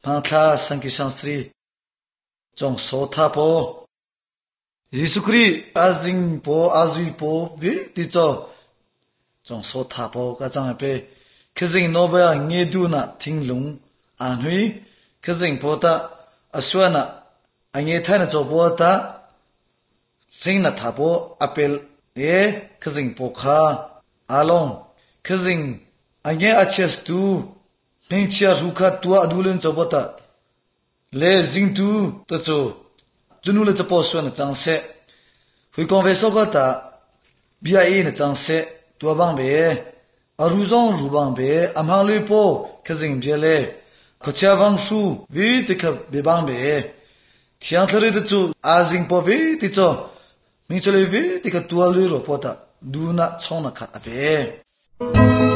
旁他生给上司，种说他不，耶稣基督阿人不阿瑞不为的做，种说他不个张被，可是诺贝尔年度呢听龙安徽，可是不的阿说呢，阿年太呢做不的，谁呢他不阿贝耶，可是不卡阿龙，可是阿年阿切斯图。并且如果多阿杜伦做不到，来人都得做，就努力这包说呢张塞，会讲为啥个的，BIA 呢张塞多帮别，阿如上如帮别，阿忙里包可是别嘞，可家方书为的可别帮别，像他们的做阿人包为的做，明出来为的可多阿里罗包的，都那从那看阿别。